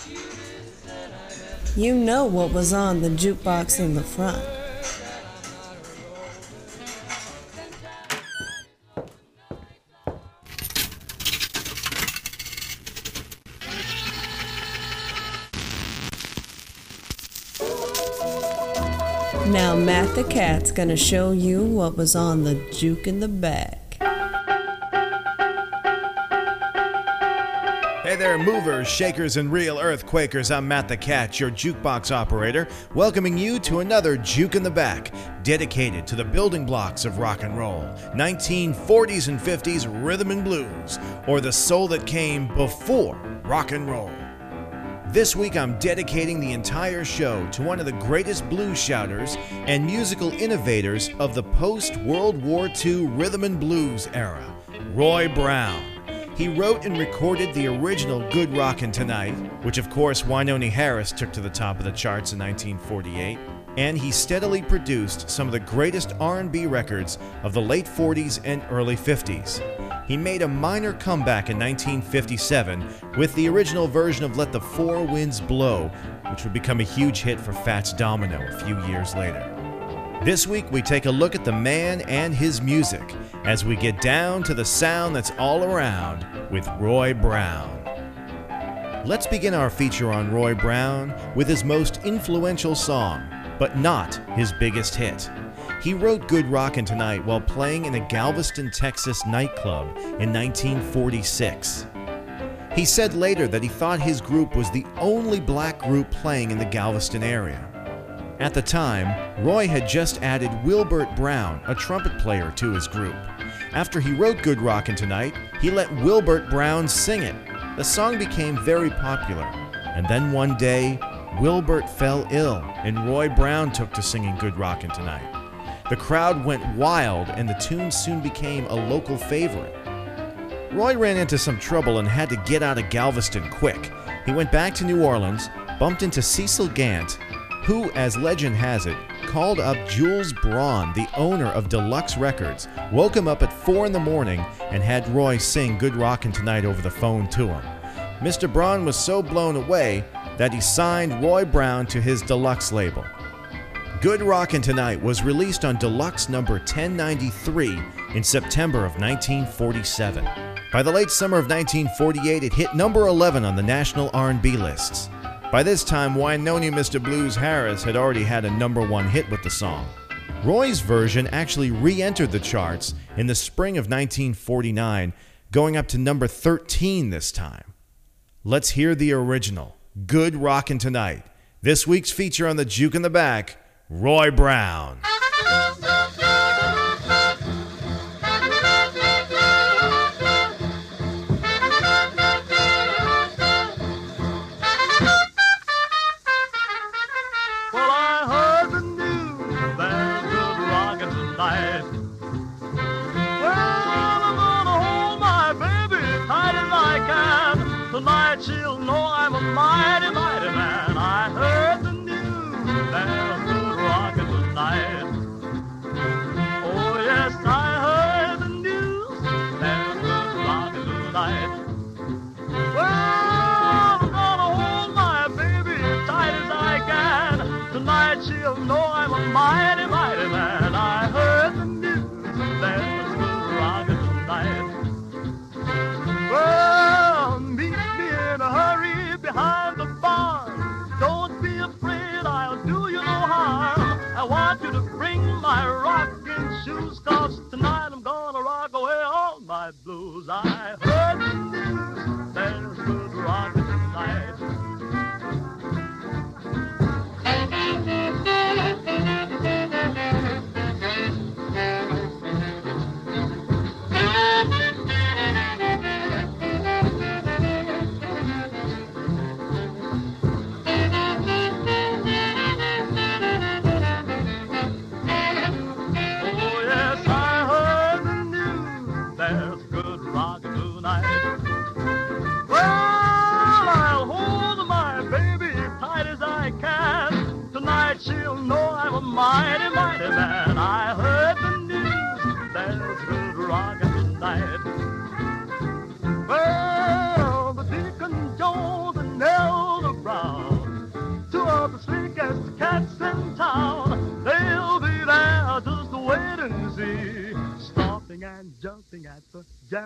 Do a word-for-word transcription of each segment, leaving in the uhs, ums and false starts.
You know what was on the jukebox in the front. Now Matt the Cat's gonna show you what was on the juke in the back. Hey there, movers, shakers, and real earthquakers. I'm Matt the Cat, your jukebox operator, welcoming you to another Juke in the Back, dedicated to the building blocks of rock and roll, nineteen forties and fifties rhythm and blues, or the soul that came before rock and roll. This week I'm dedicating the entire show to one of the greatest blues shouters and musical innovators of the post-World War Two rhythm and blues era, Roy Brown. He wrote and recorded the original Good Rockin' Tonight, which of course Wynonie Harris took to the top of the charts in nineteen forty-eight, and he steadily produced some of the greatest R and B records of the late forties and early fifties. He made a minor comeback in nineteen fifty-seven with the original version of Let the Four Winds Blow, which would become a huge hit for Fats Domino a few years later. This week we take a look at the man and his music as we get down to the sound that's all around with Roy Brown. Let's begin our feature on Roy Brown with his most influential song, but not his biggest hit. He wrote Good Rockin' Tonight while playing in a Galveston, Texas nightclub in nineteen forty-six. He said later that he thought his group was the only black group playing in the Galveston area. At the time, Roy had just added Wilbert Brown, a trumpet player, to his group. After he wrote Good Rockin' Tonight, he let Wilbert Brown sing it. The song became very popular, and then one day, Wilbert fell ill, and Roy Brown took to singing Good Rockin' Tonight. The crowd went wild, and the tune soon became a local favorite. Roy ran into some trouble and had to get out of Galveston quick. He went back to New Orleans, bumped into Cecil Gant, who, as legend has it, called up Jules Braun, the owner of Deluxe Records, woke him up at four in the morning and had Roy sing Good Rockin' Tonight over the phone to him. Mister Braun was so blown away that he signed Roy Brown to his Deluxe label. Good Rockin' Tonight was released on Deluxe number ten ninety-three in September of nineteen forty-seven. By the late summer of nineteen forty-eight, it hit number eleven on the national R and B lists. By this time, Wynonie Mister Blues Harris had already had a number one hit with the song. Roy's version actually re-entered the charts in the spring of nineteen forty-nine, going up to number thirteen this time. Let's hear the original, Good Rockin' Tonight. This week's feature on the Juke in the Back, Roy Brown. Tonight she'll know I'm a mighty, mighty man. I heard the news, there's good rockin' tonight. Oh yes, I heard the news, there's good rockin' tonight. Well, I'm gonna hold my baby tight as I can. Tonight she'll know I'm a mighty, mighty man. I heard the news, there's good rockin' tonight. Well, meet me in a hurry behind the barn. Don't be afraid, I'll do you no harm. I want you to bring my rocking shoes, 'cause tonight I'm gonna rock away all my blues. I heard the news, there's good rocking tonight. Oh yes, I heard the news, there's good rockin' tonight.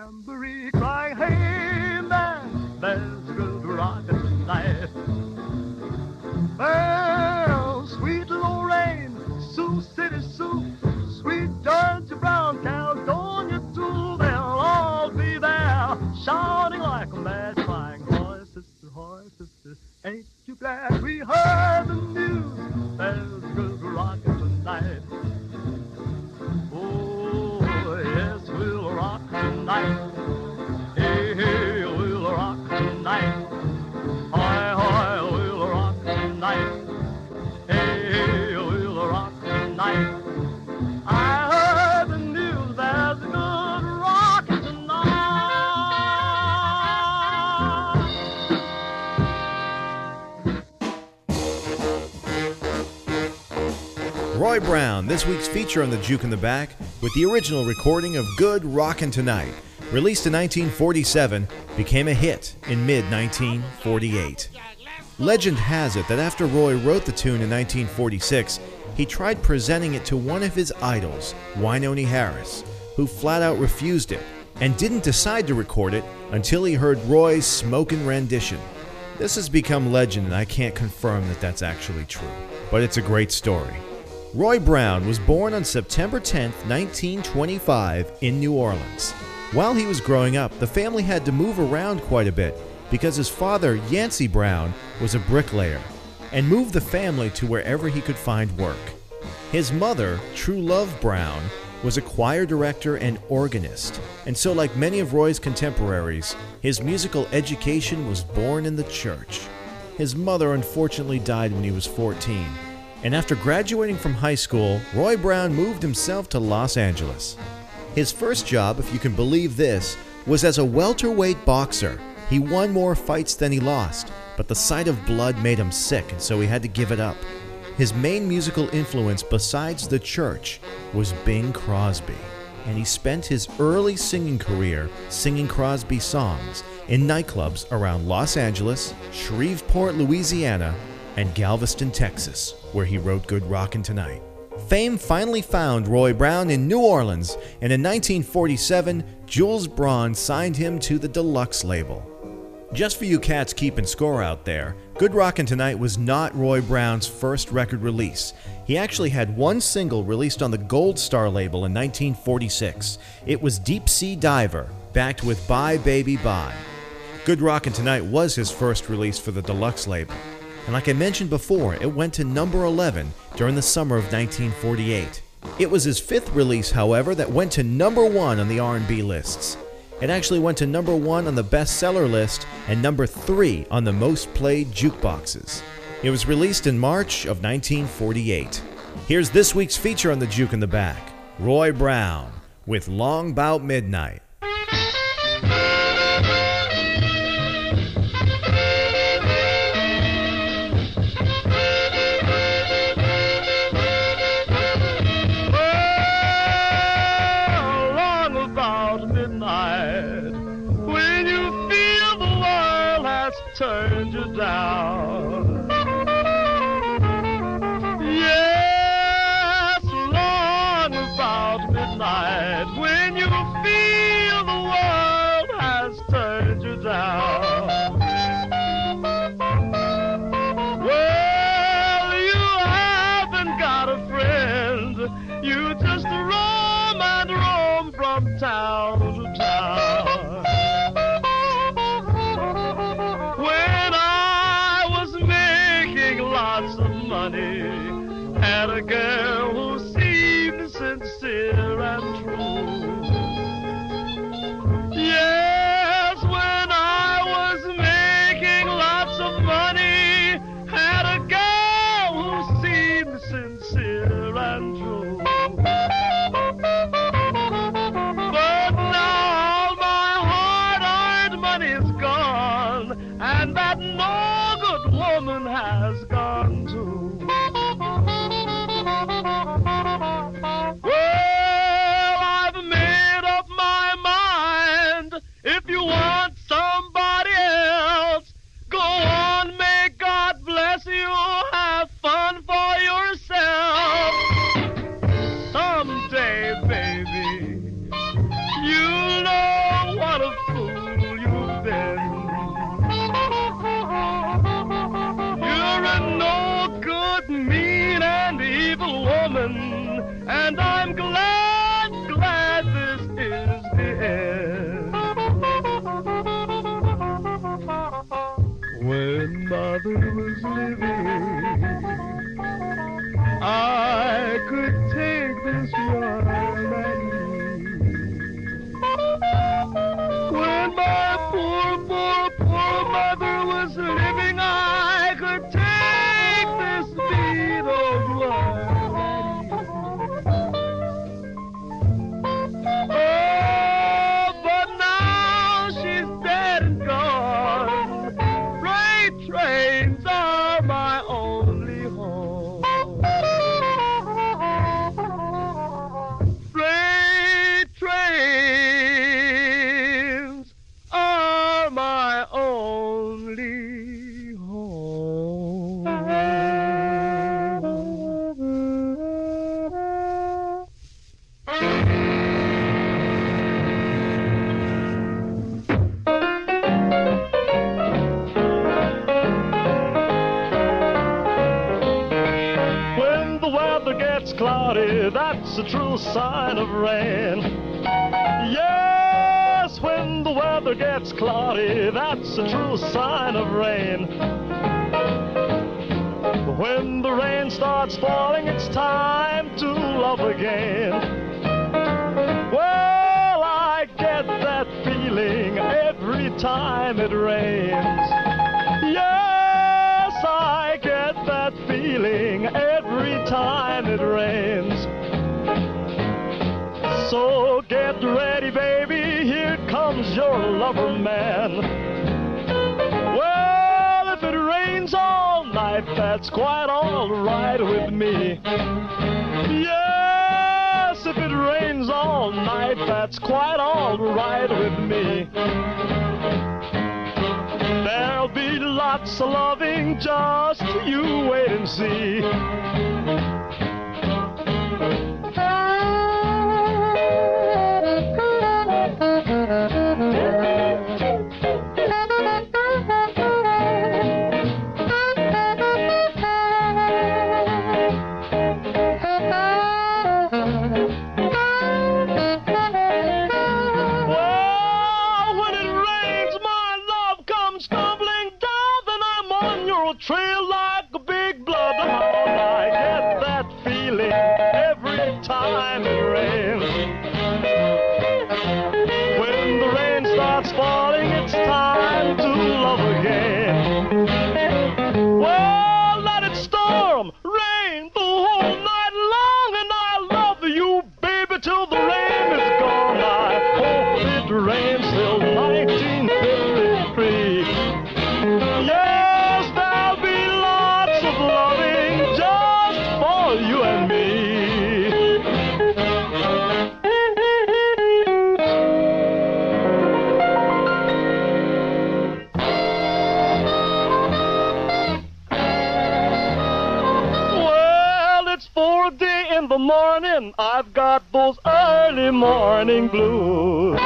tambourine crying, hey man, there's a good rockin' tonight. Well, sweet Lorraine, Sioux City Sioux, sweet Georgia Brown, Caledonia too, they'll all be there, shouting like a mad, crying, hoy sister, hoy sister, ain't you glad we heard the news? There's a good rockin' tonight. Oh, yes, we'll rock tonight. Hey, hey, we'll rock tonight. Hoy, hoy, we'll rock tonight. Hey, hey, we'll rock tonight. I heard the news, there's a good rockin' tonight. Roy Brown, this week's feature on the Juke in the Back, with the original recording of Good Rockin' Tonight, released in nineteen forty-seven, became a hit in mid nineteen forty-eight. Legend has it that after Roy wrote the tune in nineteen forty-six, he tried presenting it to one of his idols, Wynonie Harris, who flat out refused it and didn't decide to record it until he heard Roy's smokin' rendition. This has become legend, and I can't confirm that that's actually true, but it's a great story. Roy Brown was born on September tenth, nineteen twenty-five in New Orleans. While he was growing up, the family had to move around quite a bit because his father, Yancey Brown, was a bricklayer and moved the family to wherever he could find work. His mother, True Love Brown, was a choir director and organist, and so like many of Roy's contemporaries, his musical education was born in the church. His mother unfortunately died when he was fourteen, and after graduating from high school, Roy Brown moved himself to Los Angeles. His first job, if you can believe this, was as a welterweight boxer. He won more fights than he lost, but the sight of blood made him sick, and so he had to give it up. His main musical influence besides the church was Bing Crosby, and he spent his early singing career singing Crosby songs in nightclubs around Los Angeles, Shreveport, Louisiana, and Galveston, Texas, where he wrote Good Rockin' Tonight. Fame finally found Roy Brown in New Orleans, and in nineteen forty-seven, Jules Braun signed him to the Deluxe label. Just for you cats keeping score out there, Good Rockin' Tonight was not Roy Brown's first record release. He actually had one single released on the Gold Star label in nineteen forty-six. It was Deep Sea Diver, backed with Bye Baby Bye. Good Rockin' Tonight was his first release for the Deluxe label, and like I mentioned before, it went to number eleven during the summer of nineteen forty-eight. It was his fifth release, however, that went to number one on the R and B lists. It actually went to number one on the bestseller list and number three on the most played jukeboxes. It was released in March of nineteen forty-eight. Here's this week's feature on the Juke in the Back, Roy Brown with Long 'Bout Midnight. Turned you down. Yes, long about midnight, when you feel the world has turned you down. Well, you haven't got a friend, you just roam and roam from town to town. Lots of money, had a girl who seemed sincere and true. Yes, when I was making lots of money, had a girl who seemed sincere and true. But now all my hard-earned money is gone, and that no good woman has gone too. Well, I've made up my mind. If you want somebody else, go on, may God bless you. Have fun for yourself. Someday, baby, you'll know when my poor, poor, poor mother was living, I could take this bead of life. Oh, but now she's dead and gone. Freight trains are my only home. Freight trains are my only home. When the weather gets cloudy, that's a true sign of rain. Yes, when the weather gets cloudy, that's a true sign of rain. When the rain starts falling, it's time to love again. Well, I get that feeling every time it rains. Yes, I get that feeling every time it rains. So get ready, baby, here comes your lover man. Well, if it rains all night, that's quite all right with me. Yes, if it rains all night, that's quite all right with me. There'll be lots of loving, just you wait and see. Trail like a big bloodhound, I get that feeling every time it rains. When the rain starts falling, it's time to love again. Well, let it storm, rain the whole night long, and I love you, baby, till the rain is gone. I hope it rains till nineteen fifty-three. Yeah. You and me. Well, it's four day in the morning. I've got those early morning blues.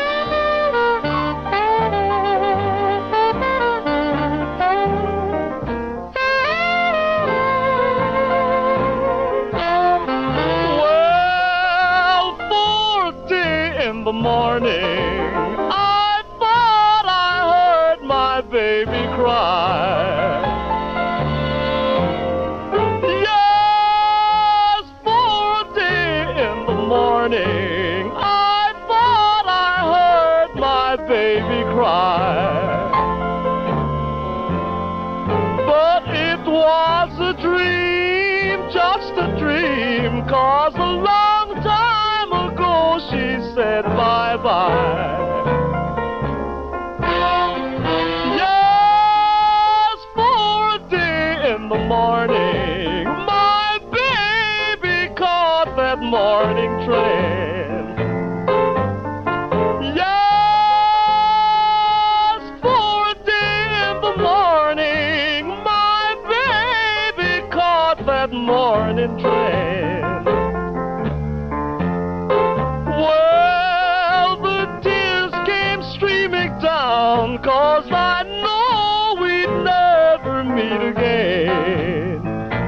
In the morning, I thought I heard my baby cry. Yes, for a day in the morning, I thought I heard my baby cry. But it was a dream, just a dream, 'cause a long time ago she said bye-bye. Yes, for a day in the morning, my baby caught that morning train. Yes, for a day in the morning, my baby caught that morning train. Well, the tears came streaming down, 'cause I know we'd never meet again.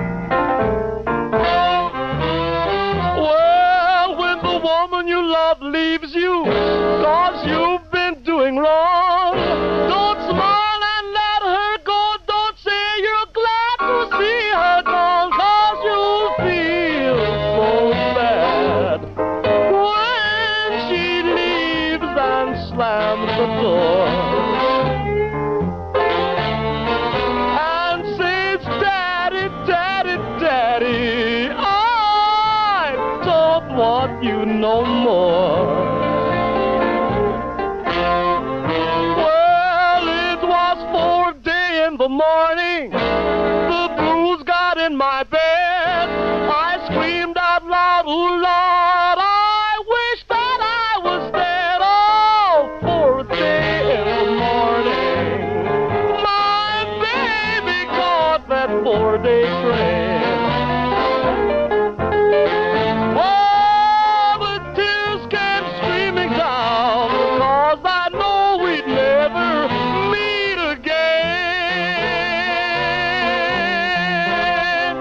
Well, when the woman you love leaves you, 'cause you've been doing wrong, don't smile and let her go. Don't say you're glad to see her gone, 'cause you'll feel so bad when she leaves and slams the door. door. And says, Daddy, Daddy, Daddy, I don't want you no more. Well, it was four day in the morning, the blues got in my bed. I screamed out loud, oh Lord, I wish that I was dead. Oh, fourth day in the morning, my baby caught that four-day train. Oh, the tears came streaming down, because I know we'd never meet again.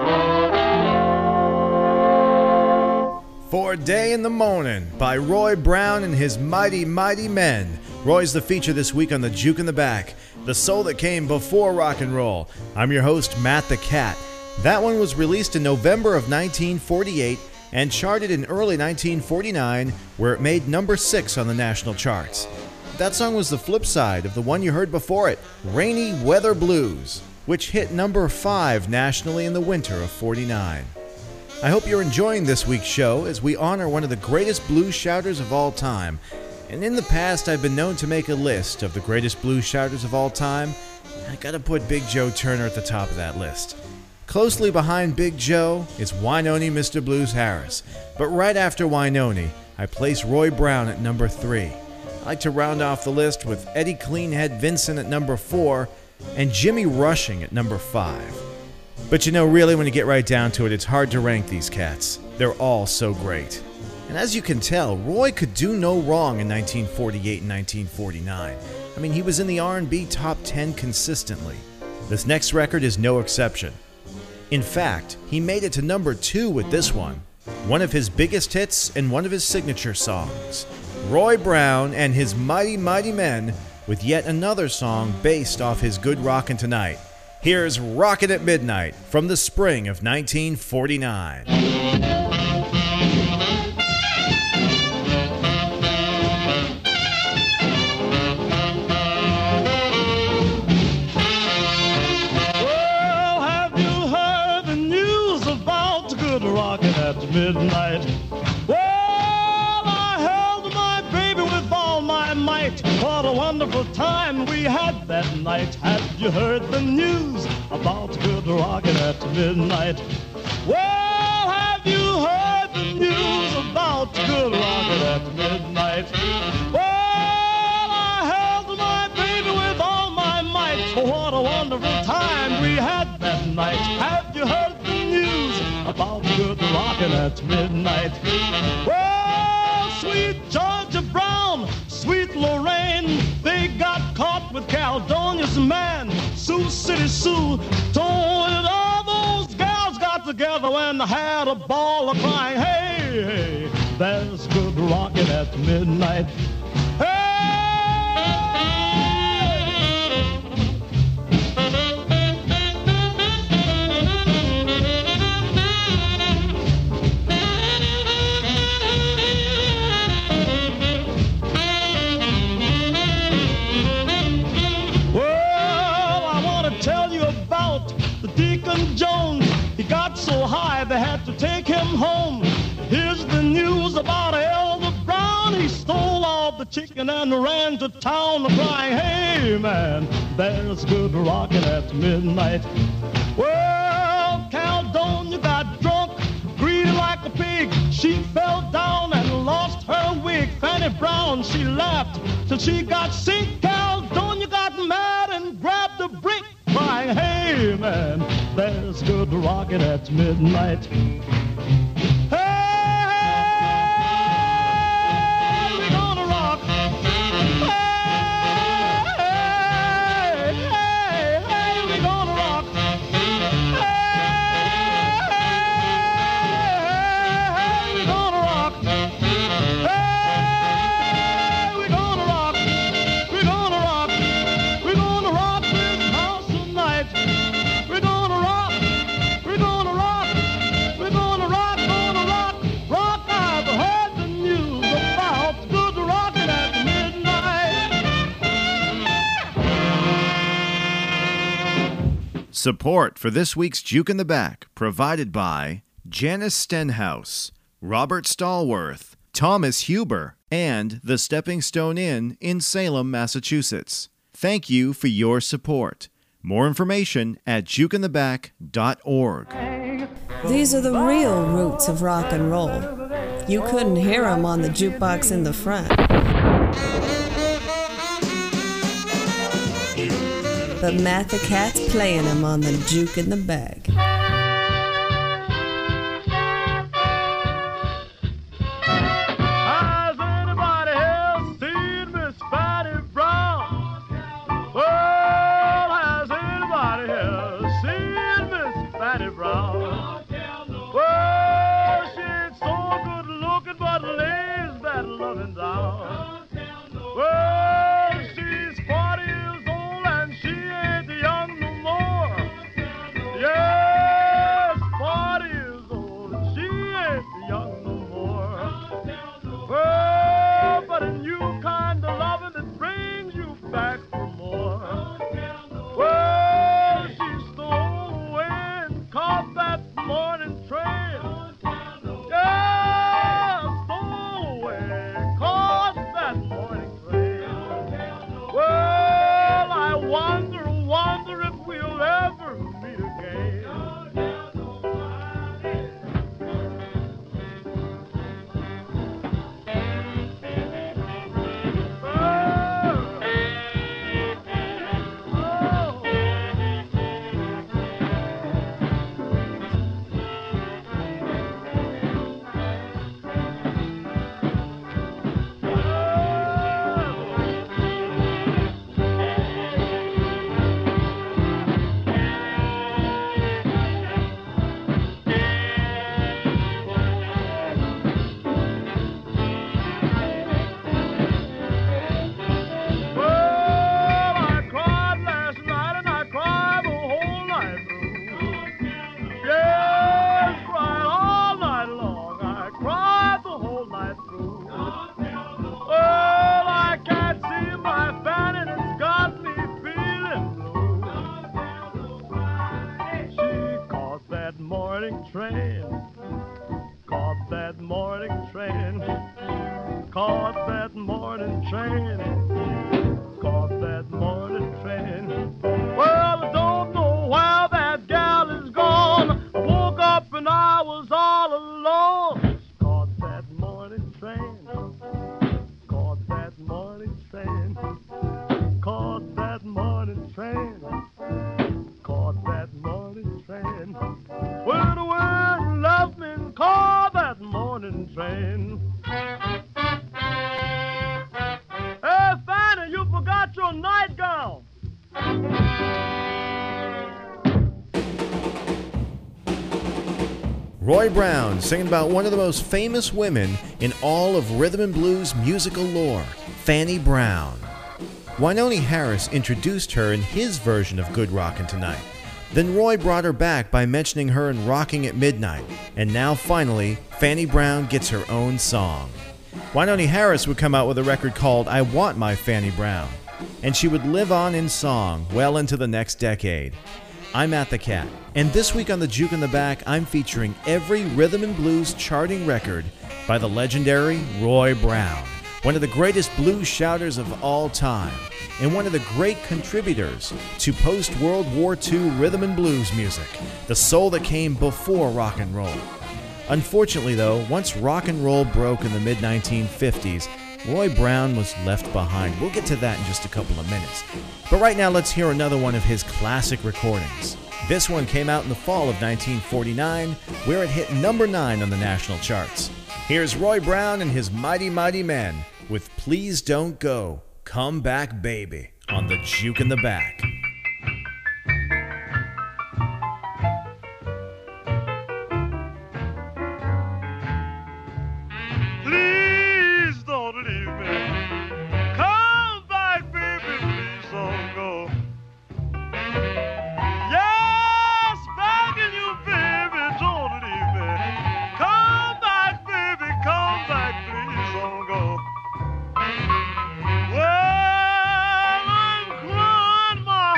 For Day in the Morning by Roy Brown and his Mighty Mighty Men. Roy's the feature this week on the Juke in the Back, the soul that came before rock and roll. I'm your host, Matt the Cat. That one was released in November of nineteen forty-eight and charted in early nineteen forty-nine, where it made number six on the national charts. That song was the flip side of the one you heard before it, Rainy Weather Blues, which hit number five nationally in the winter of forty-nine. I hope you're enjoying this week's show as we honor one of the greatest blues shouters of all time. And in the past, I've been known to make a list of the greatest blues shouters of all time. I gotta put Big Joe Turner at the top of that list. Closely behind Big Joe is Wynonie Mister Blues Harris. But right after Wynonie, I place Roy Brown at number three. I like to round off the list with Eddie Cleanhead Vincent at number four and Jimmy Rushing at number five. But you know, really, when you get right down to it, it's hard to rank these cats. They're all so great. And as you can tell, Roy could do no wrong in nineteen forty-eight and nineteen forty-nine. I mean, he was in the R and B top ten consistently. This next record is no exception. In fact, he made it to number two with this one, one of his biggest hits and one of his signature songs. Roy Brown and his Mighty Mighty Men with yet another song based off his Good Rockin' Tonight. Here's Rockin' at Midnight from the spring of nineteen forty-nine. Rockin' at midnight. Well, I held my baby with all my might. What a wonderful time we had that night. Have you heard the news about good rockin' at midnight? Well, have you heard the news about good rockin' at midnight? Well, I held my baby with all my might. What a wonderful time we had that night. Have you heard the news about good rockin' at midnight? Well, sweet Georgia Brown, sweet Lorraine, they got caught with Caledonia's man, Sioux City Sue. Told all those gals got together and had a ball of crying. Hey, hey, there's good rockin' at midnight. Hey! Deacon Jones, he got so high they had to take him home. Here's the news about Elder Brown. He stole all the chicken and ran to town crying, hey man, there's good rockin' at midnight. Well, Caledonia got drunk, greedy like a pig. She fell down and lost her wig. Fanny Brown, she laughed till she got sick. Caledonia got mad and grabbed a brick, crying, hey man, there's good rockin' at midnight. Hey, we're gonna rock. Hey, hey, hey, hey, we're gonna rock. Hey, hey, we're gonna rock. Hey, we're gonna rock. We're gonna rock. We're gonna rock this house tonight. We're gonna rock. We're gonna rock. We're gonna Support for this week's Juke in the Back provided by Janice Stenhouse, Robert Stallworth, Thomas Huber, and the Stepping Stone Inn in Salem, Massachusetts. Thank you for your support. More information at juke in the back dot org. These are the real roots of rock and roll. You couldn't hear them on the jukebox in the front. But Matt the Cat's playing them on the juke in the bag. Has anybody else seen Miss Fanny Brown? Well, has anybody else seen Miss Fanny Brown? Well, she's so good looking but lays that loving down. Well, she's forty years old and she ain't young no more. Yes, forty years old and she ain't young no more. Well, but a new kind of loving that brings you back for more. Well, she stole away and caught that morning train. Yeah, stole away, caught that morning train. Well, I wonder, wonder if we'll ever meet again. Well, I cried last night and I cried the whole night through. Yes, cried all night long. I cried the whole night through. Well, I can't see my Fanny and it's got me feeling blue. She caught that morning train. Caught that morning train. Caught that morning train. Caught that morning train. Well, I don't know where that gal is gone. I woke up and I was all alone. Caught that morning train. Caught that morning train. Caught that morning train. Caught that morning train. Went away and left me and caught that morning train. Hey, Fanny, you forgot your nightgown. Roy Brown singing about one of the most famous women in all of rhythm and blues musical lore, Fanny Brown. Wynonie Harris introduced her in his version of Good Rockin' Tonight. Then Roy brought her back by mentioning her in Rocking at Midnight. And now finally, Fanny Brown gets her own song. Wynonie Harris would come out with a record called I Want My Fanny Brown, and she would live on in song well into the next decade. I'm Matt the Cat, and this week on the Juke in the Back, I'm featuring every rhythm and blues charting record by the legendary Roy Brown, one of the greatest blues shouters of all time, and one of the great contributors to post-World War Two rhythm and blues music, the soul that came before rock and roll. Unfortunately, though, once rock and roll broke in the mid nineteen fifties, Roy Brown was left behind. We'll get to that in just a couple of minutes. But right now, let's hear another one of his classic recordings. This one came out in the fall of nineteen forty-nine, where it hit number nine on the national charts. Here's Roy Brown and his Mighty Mighty Men with Please Don't Go, Come Back Baby on the Juke in the Back. Please don't leave me. Come back, baby, please don't go. Yes, begging you, baby, don't leave me. Come back, baby, come back, please don't go. Well, I'm crying my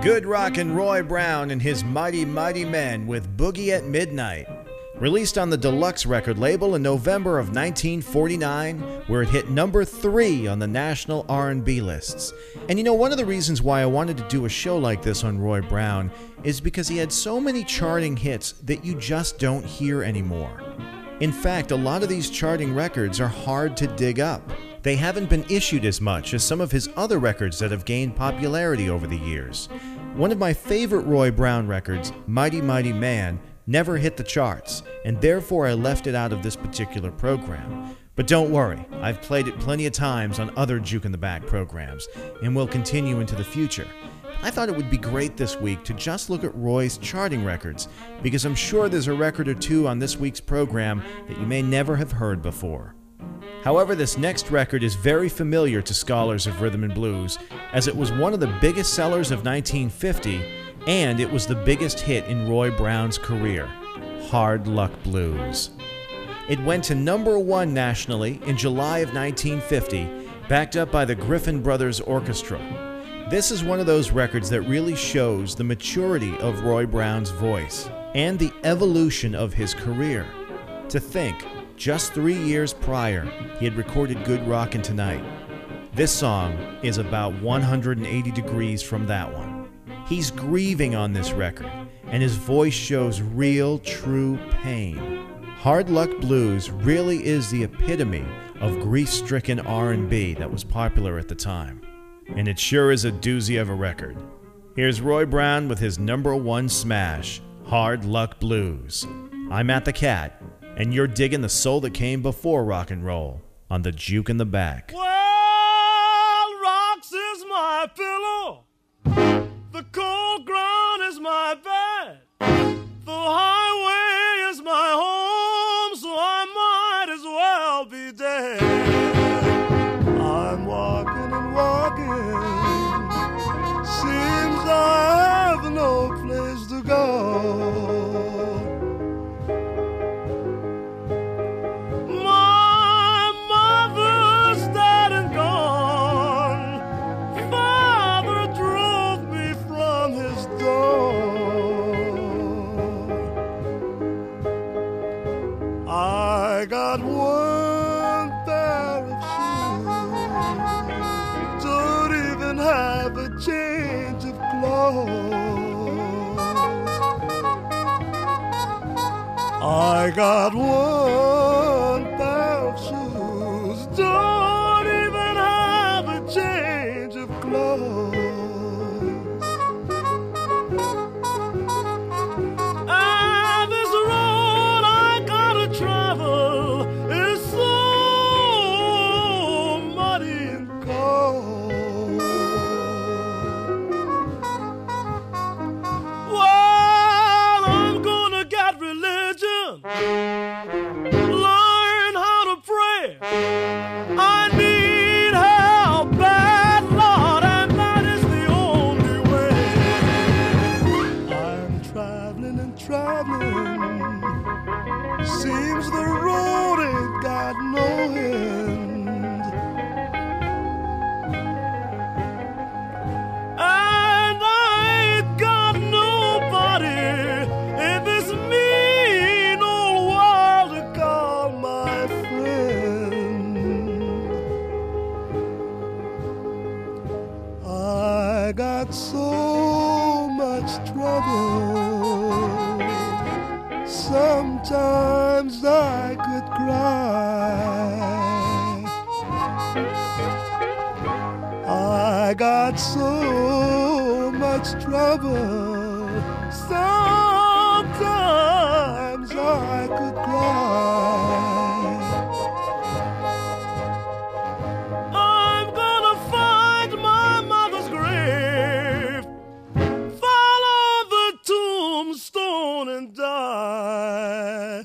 Good Rockin' Roy Brown and his Mighty Mighty Men with Boogie at Midnight. Released on the Deluxe record label in November of nineteen forty-nine, where it hit number three on the national R and B lists. And you know, one of the reasons why I wanted to do a show like this on Roy Brown is because he had so many charting hits that you just don't hear anymore. In fact, a lot of these charting records are hard to dig up. They haven't been issued as much as some of his other records that have gained popularity over the years. One of my favorite Roy Brown records, Mighty Mighty Man, never hit the charts, and therefore I left it out of this particular program. But don't worry, I've played it plenty of times on other Juke in the Back programs, and will continue into the future. I thought it would be great this week to just look at Roy's charting records, because I'm sure there's a record or two on this week's program that you may never have heard before. However, this next record is very familiar to scholars of rhythm and blues, as it was one of the biggest sellers of nineteen fifty, and it was the biggest hit in Roy Brown's career, Hard Luck Blues. It went to number one nationally in July of nineteen fifty, backed up by the Griffin Brothers Orchestra. This is one of those records that really shows the maturity of Roy Brown's voice and the evolution of his career. To think, just three years prior, he had recorded Good Rockin' Tonight. This song is about one hundred eighty degrees from that one. He's grieving on this record, and his voice shows real, true pain. Hard Luck Blues really is the epitome of grief-stricken R and B that was popular at the time. And it sure is a doozy of a record. Here's Roy Brown with his number one smash, Hard Luck Blues. I'm Matt the Cat, and you're digging the soul that came before rock and roll on the Juke in the Back. Well, rocks is my pillow. The cold ground is my bed. The highway is my home, so I might as well be dead. I'm walking and walking. Seems I have no place to go. I got one pair of shoes, don't even have a change of clothes. I got one pair of shoes, don't even have a change of clothes. Learn how to pray. I need help bad, Lord, and that is the only way. I'm traveling and traveling. Seems the road ain't got no end. And I ain't got nobody in this mean old world to call my friend. I got so much trouble, sometimes I could cry. I got so much trouble, sometimes I could cry. I'm gonna find my mother's grave, follow the tombstone and die.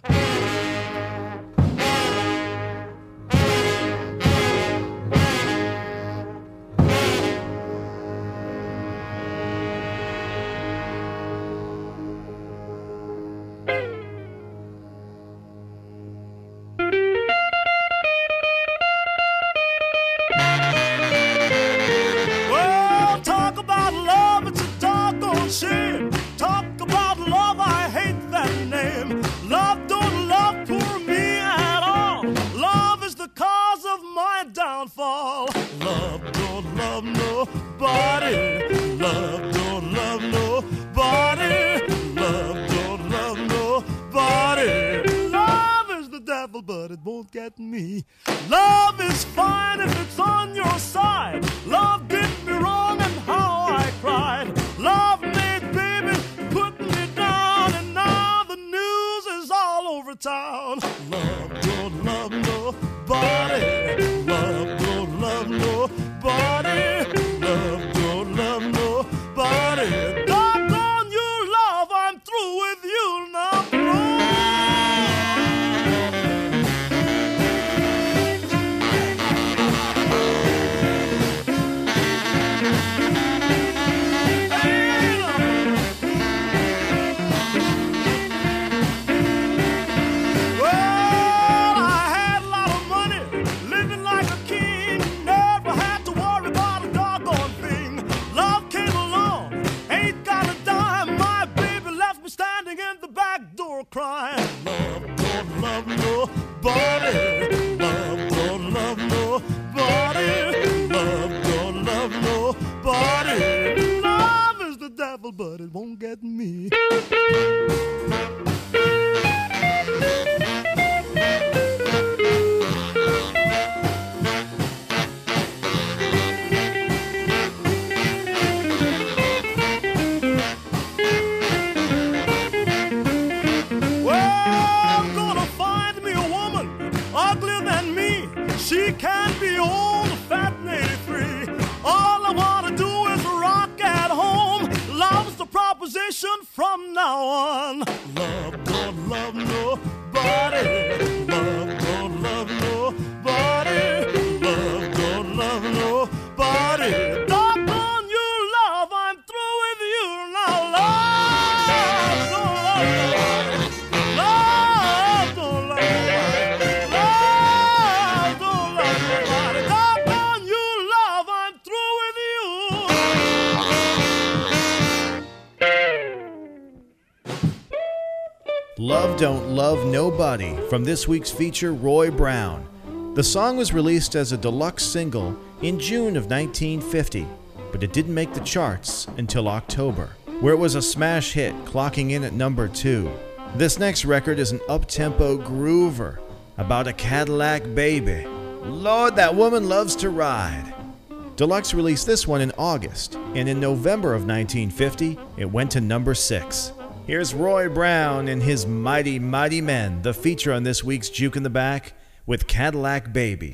nobody. Love don't love nobody. Love don't love nobody. Love is the devil, but it won't get me. Love is fine if it's on your side. Love did me wrong and how I cried. Love made baby put me down, and now the news is all over town. Love don't love nobody. Love don't love nobody. Love don't love nobody. Doggone you, love, I'm through with you now. Crying, love don't love nobody. Love don't love nobody. Love don't love nobody. Love is the devil, but it won't get me. She can't be old, fat and eighty-three. All I want to do is rock at home. Love's the proposition from now on. Love don't love nobody. Love don't love nobody. Love don't love nobody. Doggone you, love, I'm through with you now. Love don't love nobody. Love don't love nobody. Love Don't Love Nobody from this week's feature, Roy Brown. The song was released as a deluxe single in June of nineteen fifty, but it didn't make the charts until October, where it was a smash hit, clocking in at number two. This next record is an up-tempo groover about a Cadillac baby. Lord, that woman loves to ride. Deluxe released this one in August, and in November of nineteen fifty, it went to number six. Here's Roy Brown and his Mighty Mighty Men, the feature on this week's Juke in the Back with Cadillac Baby.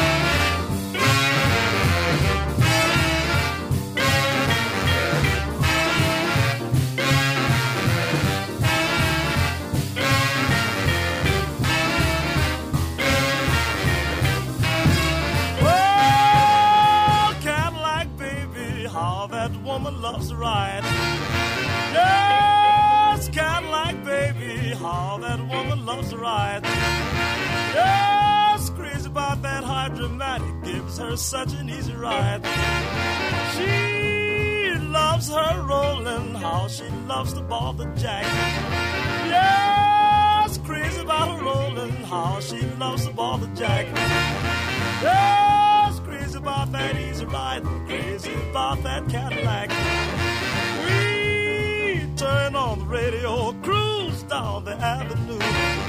Oh, Cadillac Baby, how that woman loves to ride. Yeah! Cadillac baby, how that woman loves to ride. Yes, crazy about that hydromatic, gives her such an easy ride. She loves her rolling, how she loves to ball the jack. Yes, crazy about her rolling, how she loves to ball the jack. Yes, crazy about that easy ride, crazy about that Cadillac. Turn on the radio, cruise down the avenue.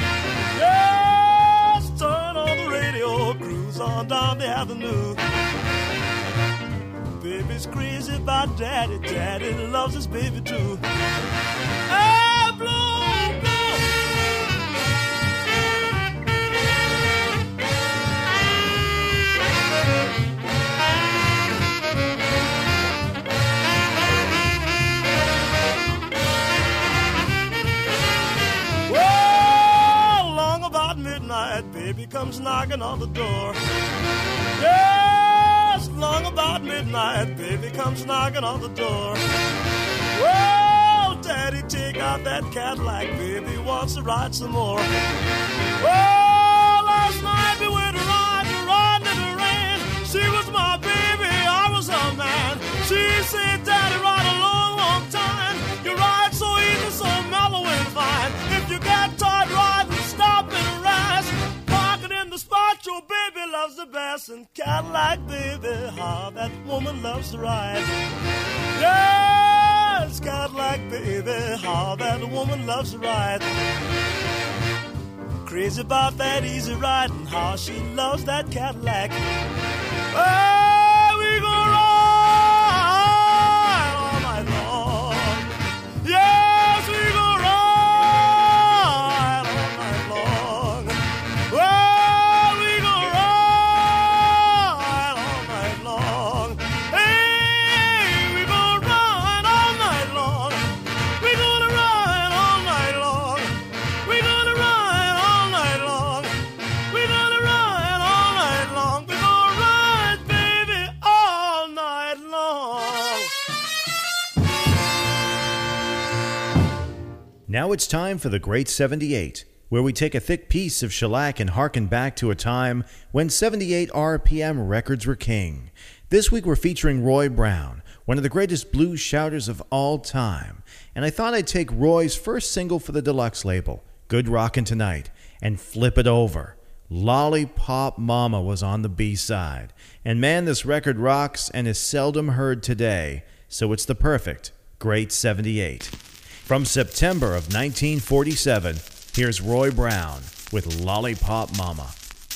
Yes, turn on the radio, cruise on down the avenue. Baby's crazy about daddy, daddy loves his baby too. Hey, blow, blow. Baby comes knocking on the door. Yes, long about midnight, baby comes knocking on the door. Well, daddy, take out that Cadillac, baby wants to ride some more. Well, last night we went to ride, to ride in the rain. She was my baby, I was her man. She said, daddy, ride a long, long time. You ride so easy, so mellow and fine. If you get tired riding, stop and rest. Parking in the spot your baby loves the best. dancing Cadillac, baby, how that woman loves to ride. Yes, Cadillac, baby, how that woman loves to ride. Crazy about that easy ride and how she loves that Cadillac. Oh, we gonna ride all night long. Yes, we gonna ride all night long. Well, we gonna ride all night long. Hey, we gonna ride all night long. We gonna ride all night long. We gonna ride all night long. We gonna ride all night long. We gonna ride, baby, all night long. Now it's time for the Great seventy-eight, where we take a thick piece of shellac and harken back to a time when seventy-eight R P M records were king. This week we're featuring Roy Brown, one of the greatest blues shouters of all time, and I thought I'd take Roy's first single for the deluxe label, Good Rockin' Tonight, and flip it over. Lollipop Mama was on the B-side, and man, this record rocks and is seldom heard today, so it's the perfect Great seventy-eight. From September of nineteen forty-seven, here's Roy Brown with Lollipop Mama.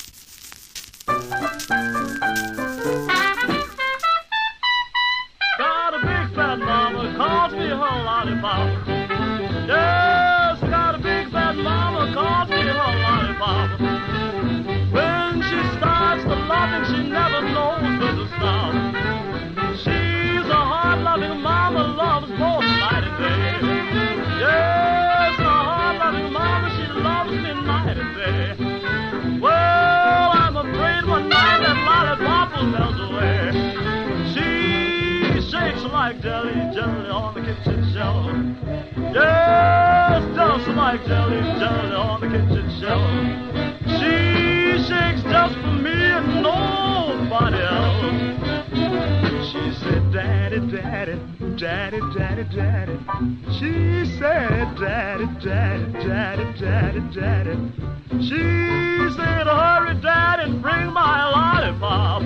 Got a big fat mama, calls me her lollipop. Yes, got a big fat mama, calls me her lollipop. When she starts to loving, she never knows when to stop. She's a hard-loving mama, loves both night and day. Yes, a hard-loving mama, she loves me night and day. Well, I'm afraid one night that lollipop will melt away. She shakes like jelly, jelly on the kitchen shelf. Yes, just like jelly, jelly on the kitchen shelf. She shakes just for me and nobody else. She said, Daddy, Daddy, Daddy, Daddy, Daddy. She said, Daddy, Daddy, Daddy, Daddy, Daddy. She said, hurry, Daddy, and bring my lollipop.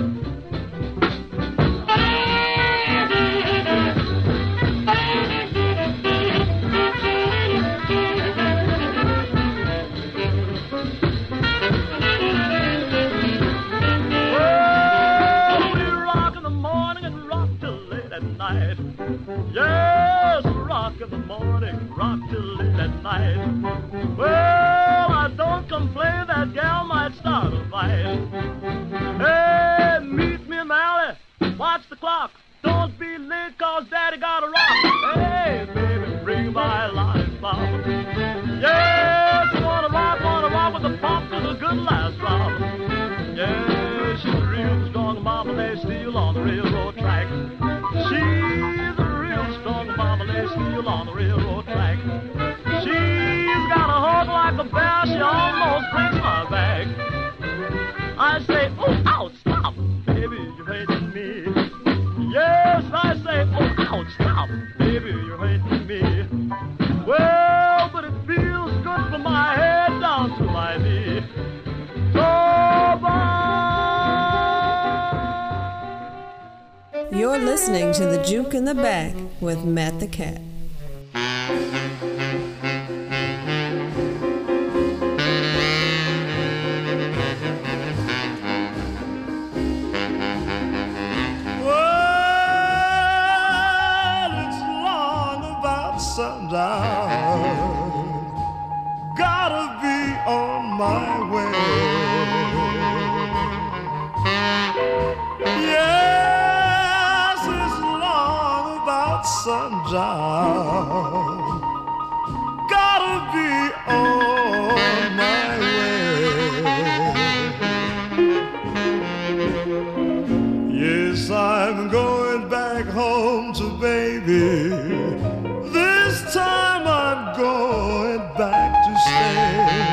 Yes, rock in the morning, rock till late at night. Well, I don't complain, that gal might start a fight. Hey, meet me in the alley, watch the clock. Don't be late, cause Daddy got a rock. Hey, baby, bring my lollipop. Yes, wanna rock, wanna rock with the pop to the good last drop. Yes, she's a real strong mama, they steal on the railroad track. She's a real strong mama, they steal on the railroad track. She's got a hug like a bear, she almost breaks my back. I say, oh, ouch, stop, baby, you're hurting me. Yes, I say, oh, ouch, stop, baby, you're hurting me. Well, but it feels good from my head down to my knee. So bye. You're listening to The Juke in the Back with Matt the Cat. Well, it's long about sundown. Gotta be on my way. Yes, it's long about sundown. Gotta be on my way. Yes, I'm going back home to baby. This time I'm going back to stay.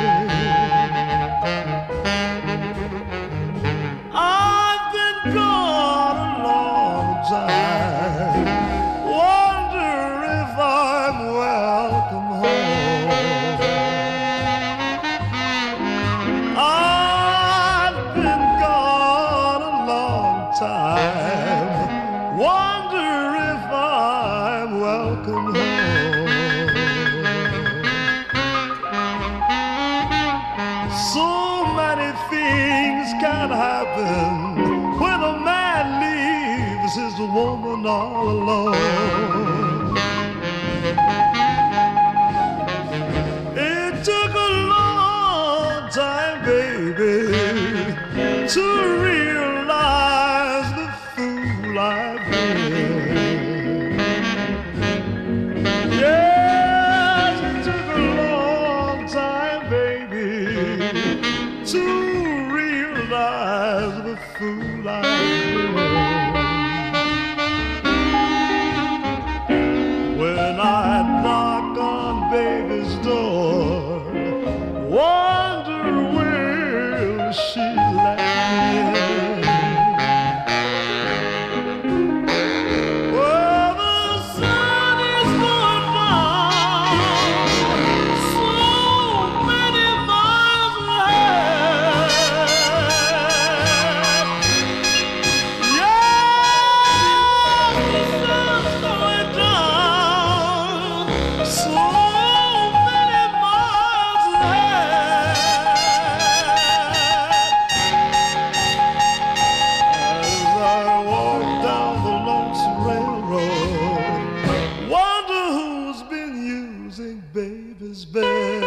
I've been gone a long time. Wonder if I'm welcome home. I've been gone a wonder if I'm welcome home. So many things can happen when a man leaves his woman all alone. It took a long time, baby, to realize the fool I've been. Yes, it took a long time, baby, to realize the fool I've been. When I knock on baby's door, wonder will she let me in? Well, the sun is going down so many miles ahead. Yeah, the sun's going down so many miles ahead. As I walk down the lonesome railroad, wonder who's been using baby's bed.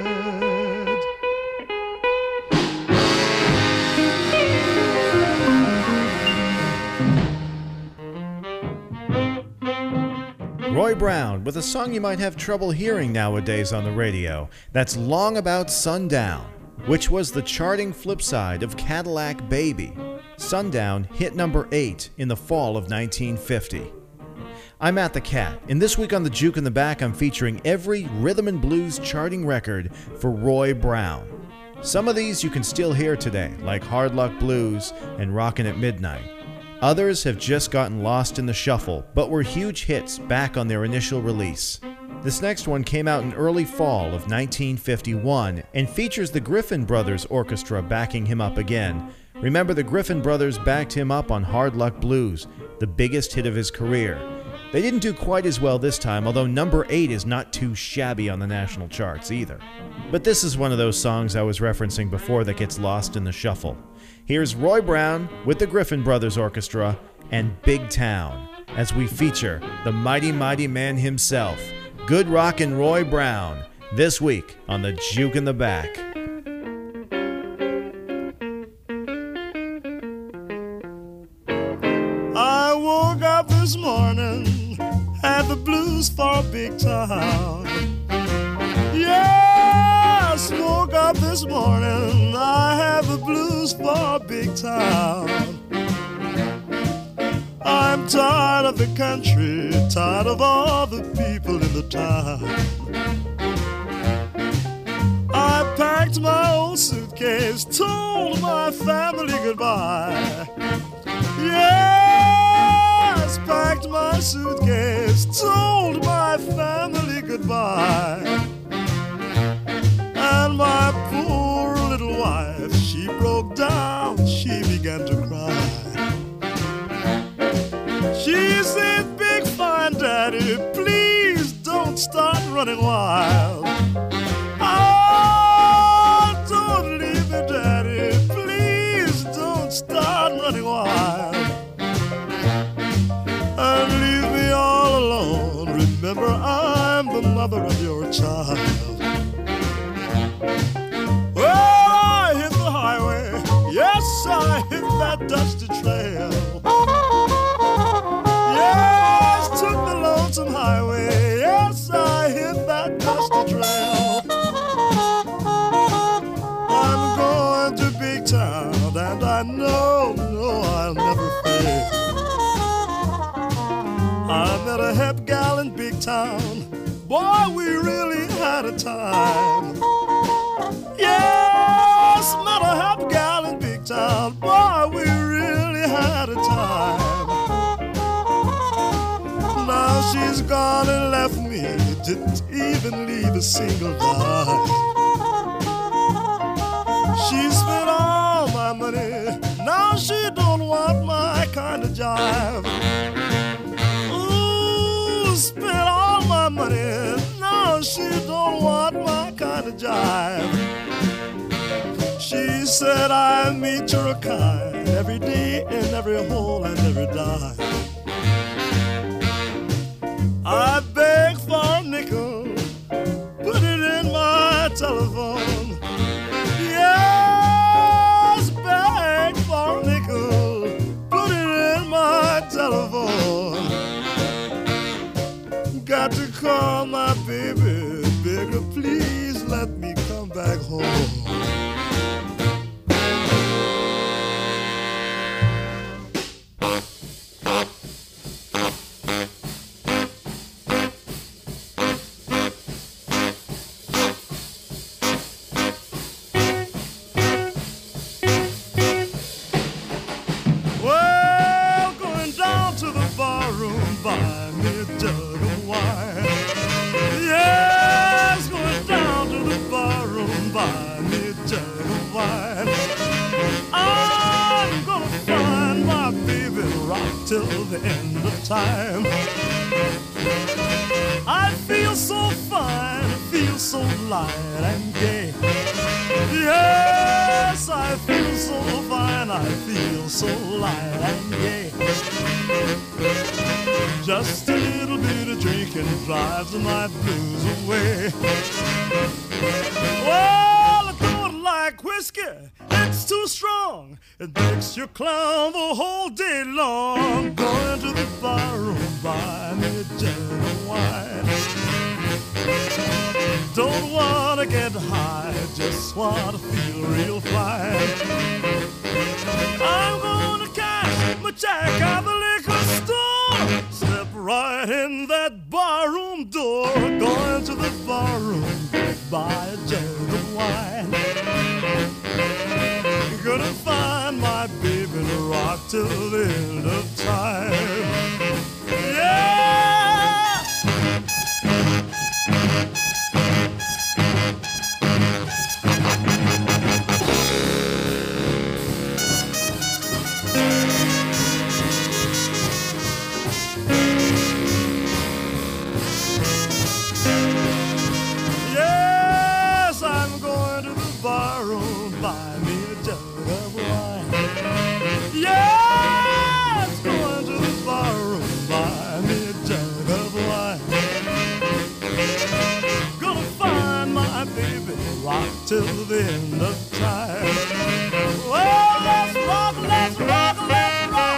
Roy Brown with a song you might have trouble hearing nowadays on the radio. That's Long About Sundown, which was the charting flip side of Cadillac Baby. Sundown hit number eight in the fall of nineteen fifty. I'm Matt the Cat, and this week on the Juke in the Back, I'm featuring every rhythm and blues charting record for Roy Brown. Some of these you can still hear today, like Hard Luck Blues and Rockin' at Midnight. Others have just gotten lost in the shuffle, but were huge hits back on their initial release. This next one came out in early fall of nineteen fifty-one and features the Griffin Brothers Orchestra backing him up again. Remember, the Griffin Brothers backed him up on Hard Luck Blues, the biggest hit of his career. They didn't do quite as well this time, although number eight is not too shabby on the national charts either. But this is one of those songs I was referencing before that gets lost in the shuffle. Here's Roy Brown with the Griffin Brothers Orchestra and Big Town as we feature the mighty, mighty man himself, Good Rockin' Roy Brown, this week on the Juke in the Back. I woke up this morning, had the blues for a big town. Yes, woke up this morning, I have the blues for a big town. I'm tired of the country, tired of all the people in the town. I packed my old suitcase, told my family goodbye. Yes, packed my suitcase, told my family goodbye. And my poor little wife, she broke down, she began to cry. She said, big fine daddy, please don't start running wild. Oh, don't leave me, daddy, please don't start running wild. And leave me all alone, remember I'm the mother of your child. Well, I hit the highway, yes, I hit that dusty trail. Yes, took the lonesome highway, yes, I hit that dusty trail. I'm going to big town, and I know, no, I'll never fail. I met a hep gal in big town, boy, we really had a time. Yes, met a hep gal in big town, boy, we really had a time. Now she's gone and left me, didn't even leave a single dime. She spent all my money, now she don't want my kind of jive. jive. She said I meet your kind every day in every hole and every dive. I beg for a nickel, put it in my telephone. Yes, beg for a nickel, put it in my telephone. Got to call my baby, beg her please let me come back home. Till the end of time. I feel so fine, feel so light and gay. Yes, I feel so fine, I feel so light and gay. Just a little bit of drinking drives my blues away. Well, I don't like whiskey, it's too strong. It makes you clown the whole day long. Going to the barroom, buy me a gin of wine. Don't wanna get high, just wanna feel real fine. I'm gonna cash my check out the liquor store. Step right in that barroom door. Going to the barroom, buy a jug of wine. Gonna find my baby and rock till the end of time. Yeah! Yes, I'm going to the barroom, buy me a jug of wine. Yes, going to the barroom, buy me a jug of wine. Gonna find my baby, rock till the end of time. Well, let's rock, let's rock, let's rock.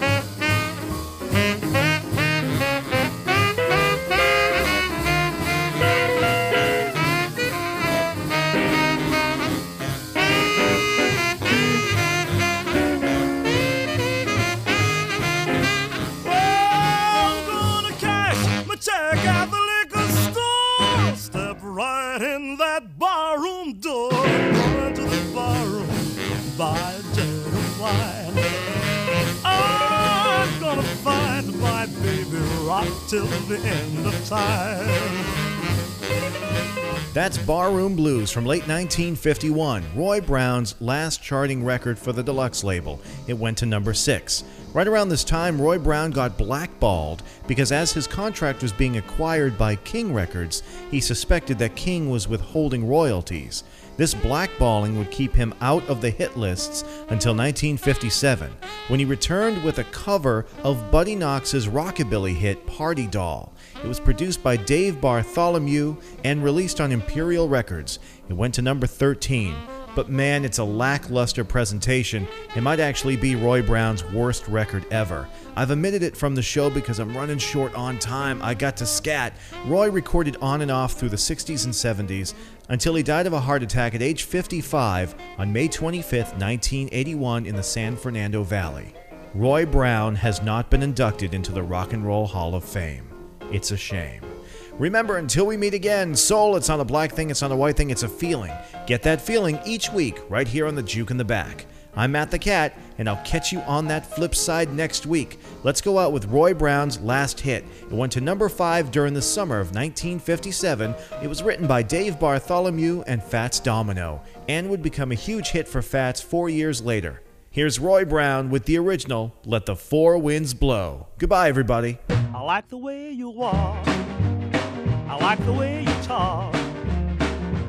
Check out the liquor store. Step right in that barroom door. Going to the barroom, buy a jug of wine. I'm gonna find my baby, rock till the end of time. That's Barroom Blues from late nineteen fifty-one, Roy Brown's last charting record for the Deluxe label. It went to number six. Right around this time, Roy Brown got blackballed because as his contract was being acquired by King Records, he suspected that King was withholding royalties. This blackballing would keep him out of the hit lists until nineteen fifty-seven, when he returned with a cover of Buddy Knox's rockabilly hit Party Doll. It was produced by Dave Bartholomew and released on Imperial Records. It went to number thirteen. But man, it's a lackluster presentation. It might actually be Roy Brown's worst record ever. I've omitted it from the show because I'm running short on time. I got to scat. Roy recorded on and off through the sixties and seventies until he died of a heart attack at age fifty-five on May twenty-fifth, nineteen eighty-one in the San Fernando Valley. Roy Brown has not been inducted into the Rock and Roll Hall of Fame. It's a shame. Remember, until we meet again, soul, it's not a black thing, it's not a white thing, it's a feeling. Get that feeling each week right here on the Juke in the Back. I'm Matt the Cat, and I'll catch you on that flip side next week. Let's go out with Roy Brown's last hit. It went to number five during the summer of nineteen fifty-seven. It was written by Dave Bartholomew and Fats Domino, and would become a huge hit for Fats four years later. Here's Roy Brown with the original, Let the Four Winds Blow. Goodbye, everybody. I like the way you walk. I like the way you talk.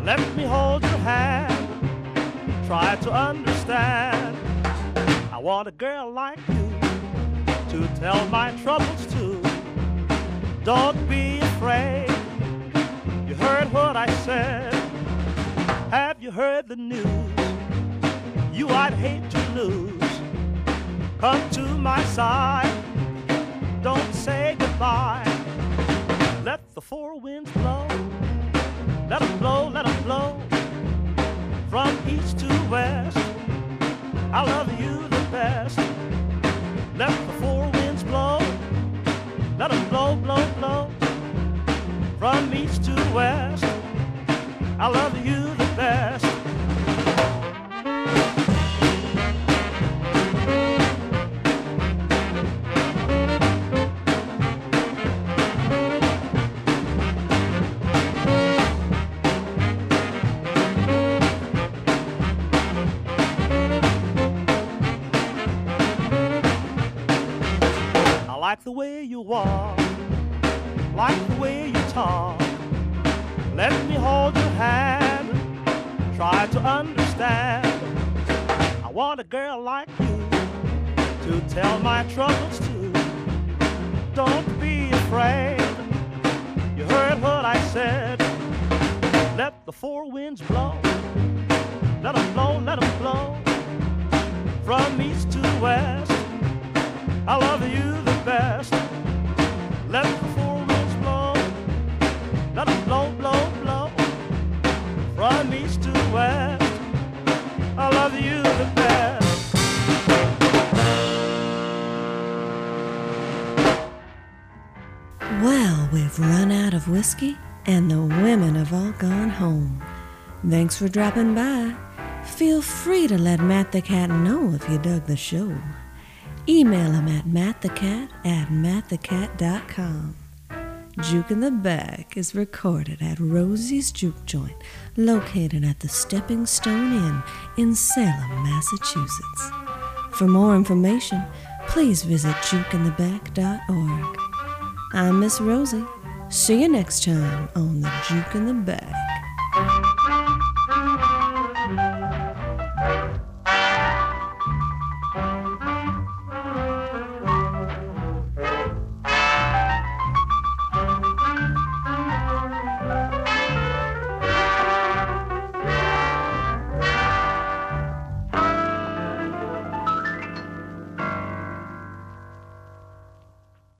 Let me hold your hand. Try to understand. I want a girl like you to tell my troubles to. Don't be afraid. You heard what I said. Have you heard the news? You I'd hate to lose. Come to my side. Don't say goodbye. Let the four winds blow. Let them blow, let them blow. From east to west, I love you the best. Let the four winds blow. Let them blow, blow, blow. From east to west, I love you the best. Like the way you walk, like the way you talk. Let me hold your hand, try to understand. I want a girl like you to tell my troubles to. Don't be afraid. You heard what I said. Let the four winds blow. Let them blow, let them blow. From east to west, I love you the best. Let the four winds blow. Let them blow, blow, blow. From east to west, I love you the best. Well, we've run out of whiskey, and the women have all gone home. Thanks for dropping by. Feel free to let Matt the Cat know if you dug the show. Email him at mattthecat at mattthecat dot com. Juke in the Back is recorded at Rosie's Juke Joint, located at the Stepping Stone Inn in Salem, Massachusetts. For more information, please visit juke in the back dot org. I'm Miss Rosie. See you next time on the Juke in the Back.